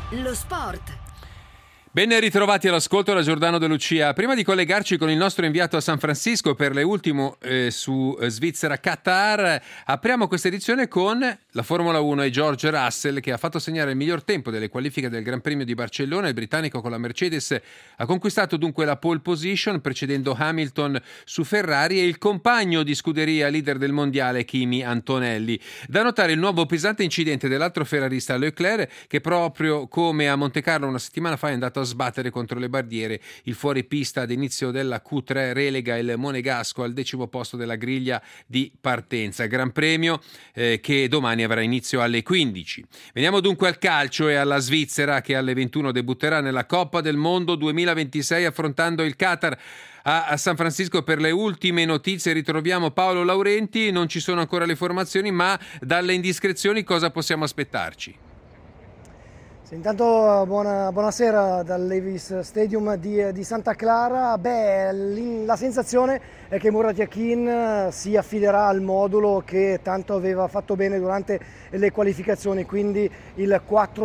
Lo sport. Ben ritrovati all'ascolto da Giordano De Lucia. Prima di collegarci con il nostro inviato a San Francisco per le ultime su Svizzera-Qatar, apriamo questa edizione con la Formula 1 e George Russell, che ha fatto segnare il miglior tempo delle qualifiche del Gran Premio di Barcellona. Il britannico con la Mercedes ha conquistato dunque la pole position, precedendo Hamilton su Ferrari e il compagno di scuderia leader del mondiale Kimi Antonelli. Da notare il nuovo pesante incidente dell'altro ferrarista Leclerc, che proprio come a Montecarlo una settimana fa è andato a sbattere contro le barriere. Il fuoripista ad inizio della Q3 relega il monegasco al 10° posto della griglia di partenza. Gran Premio che domani avrà inizio alle 15. Veniamo dunque al calcio e alla Svizzera, che alle 21 debutterà nella Coppa del Mondo 2026 affrontando il Qatar a San Francisco. Per le ultime notizie ritroviamo Paolo Laurenti. Non ci sono ancora le formazioni, ma dalle indiscrezioni cosa possiamo aspettarci? Sì, intanto buonasera dal Levi's Stadium di Santa Clara. La sensazione è che Murat Yakin si affiderà al modulo che tanto aveva fatto bene durante le qualificazioni, quindi il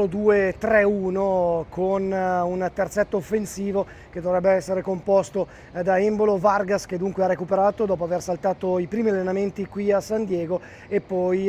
4-2-3-1 con un terzetto offensivo che dovrebbe essere composto da Embolo, Vargas, che dunque ha recuperato dopo aver saltato i primi allenamenti qui a San Diego, e poi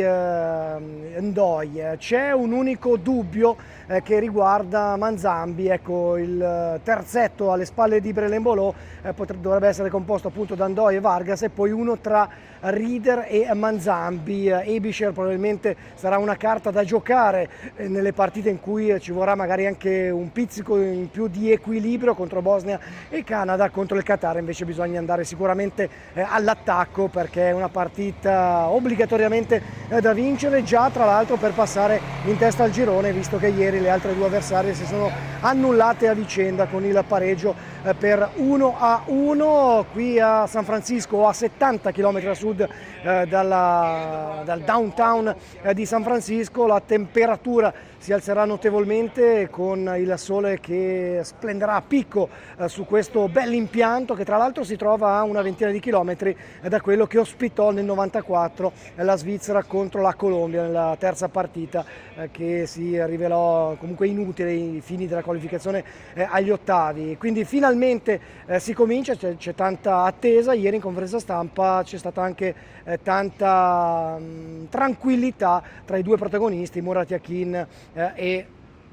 Ndoye. C'è un unico dubbio che riguarda Manzambi. Ecco, il terzetto alle spalle di Brelembolo dovrebbe essere composto appunto da Ndoye e Vargas, e poi uno tra Rieder e Manzambi. Ebischer probabilmente sarà una carta da giocare nelle partite in cui ci vorrà magari anche un pizzico in più di equilibrio. Contro Bosnia e Canada, contro il Qatar invece bisogna andare sicuramente all'attacco, perché è una partita obbligatoriamente da vincere, già tra l'altro per passare in testa al girone, visto che ieri le altre due avversarie si sono annullate a vicenda con il pareggio per 1-1 qui a San Francisco, a 70 km a sud dal downtown di San Francisco. La temperatura si alzerà notevolmente con il sole che splenderà a picco su questo bell'impianto, che tra l'altro si trova a una ventina di chilometri da quello che ospitò nel 94 la Svizzera contro la Colombia nella terza partita, che si rivelò comunque inutile ai fini della qualificazione agli ottavi. Quindi finalmente si comincia, c'è tanta attesa. Ieri in conferenza stampa c'è stata anche tanta tranquillità tra i due protagonisti, Murat Yakin e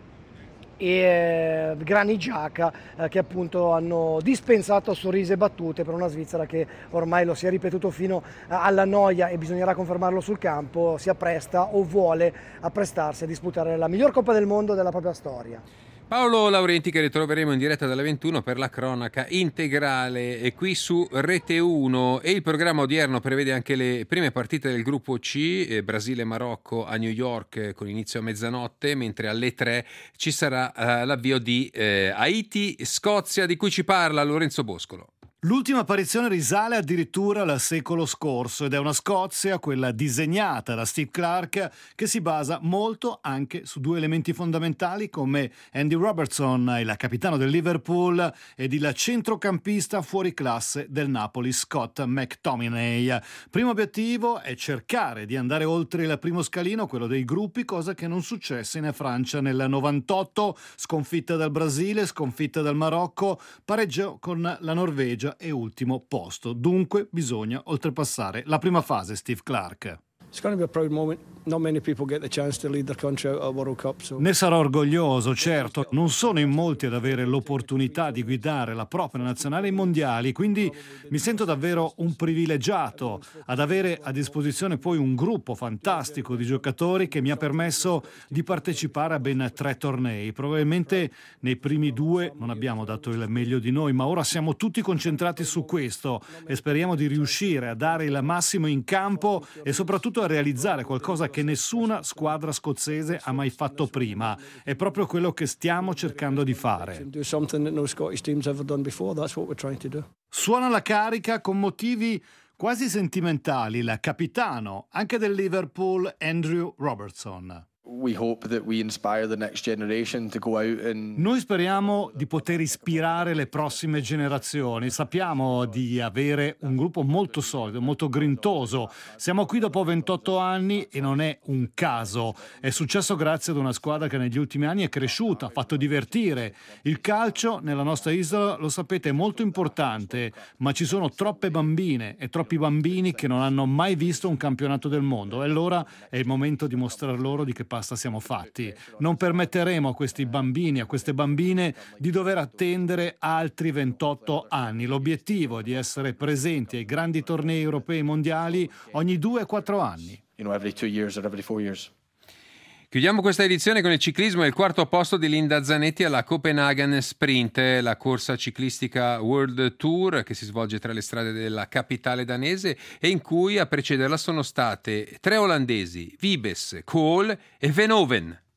Granit Xhaka, che appunto hanno dispensato sorrisi e battute per una Svizzera che ormai, lo si è ripetuto fino alla noia e bisognerà confermarlo sul campo, si appresta o vuole apprestarsi a disputare la miglior Coppa del Mondo della propria storia. Paolo Laurenti, che ritroveremo in diretta dalle 21 per la cronaca integrale qui su Rete 1, e il programma odierno prevede anche le prime partite del gruppo C, Brasile-Marocco a New York con inizio a mezzanotte, mentre alle 3 ci sarà l'avvio di Haiti-Scozia, di cui ci parla Lorenzo Boscolo. L'ultima apparizione risale addirittura al secolo scorso ed è una Scozia, quella disegnata da Steve Clarke, che si basa molto anche su due elementi fondamentali come Andy Robertson, il capitano del Liverpool, ed il centrocampista fuori classe del Napoli Scott McTominay. Primo obiettivo è cercare di andare oltre il primo scalino, quello dei gruppi, cosa che non successe in Francia nel 98, sconfitta dal Brasile, sconfitta dal Marocco, pareggio con la Norvegia e ultimo posto. Dunque bisogna oltrepassare la prima fase, Steve Clarke. It's going to be a proud moment. Not many people get the chance to lead their country out of a World Cup. So. Ne sarò orgoglioso, certo. Non sono in molti ad avere l'opportunità di guidare la propria nazionale ai mondiali, quindi mi sento davvero un privilegiato ad avere a disposizione poi un gruppo fantastico di giocatori che mi ha permesso di partecipare a ben 3 tornei. Probabilmente nei primi 2 non abbiamo dato il meglio di noi, ma ora siamo tutti concentrati su questo e speriamo di riuscire a dare il massimo in campo e soprattutto a realizzare qualcosa che nessuna squadra scozzese ha mai fatto prima. È proprio quello che stiamo cercando di fare. Suona la carica con motivi quasi sentimentali il capitano anche del Liverpool, Andrew Robertson. we hope that we inspire the next generation to go out and... Noi speriamo di poter ispirare le prossime generazioni. Sappiamo di avere un gruppo molto solido, molto grintoso. Siamo qui dopo 28 anni e non è un caso. È successo grazie ad una squadra che negli ultimi anni è cresciuta, ha fatto divertire. Il calcio nella nostra isola, lo sapete, è molto importante, ma ci sono troppe bambine e troppi bambini che non hanno mai visto un campionato del mondo, e allora è il momento di mostrare loro di che pasta siamo fatti. Non permetteremo a questi bambini, a queste bambine, di dover attendere altri 28 anni. L'obiettivo è di essere presenti ai grandi tornei europei e mondiali ogni 2-4 anni. Every 2 years or every 4 years. Chiudiamo questa edizione con il ciclismo e il quarto posto di Linda Zanetti alla Copenaghen Sprint, la corsa ciclistica World Tour che si svolge tra le strade della capitale danese e in cui a precederla sono state 3 olandesi, Wiebes, Kool e Veenhoven.